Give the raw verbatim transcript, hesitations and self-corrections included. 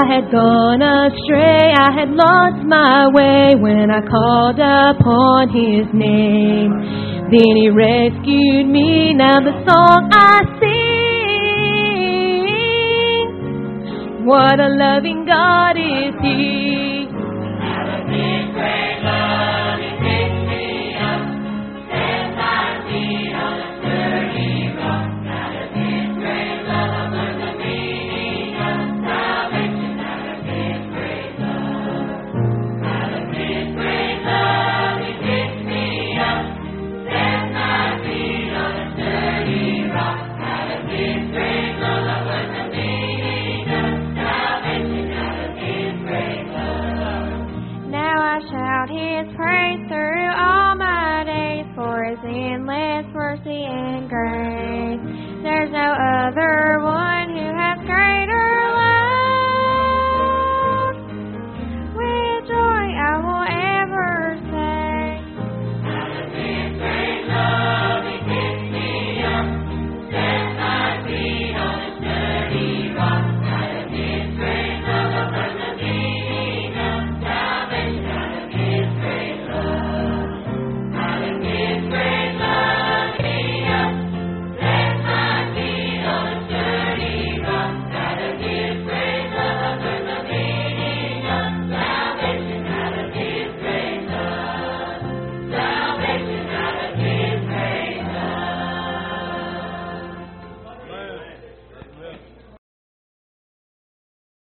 had gone astray, I had lost my way when I called upon His name. Then He rescued me, now the song I sing. What a loving God is He. What a big, great love.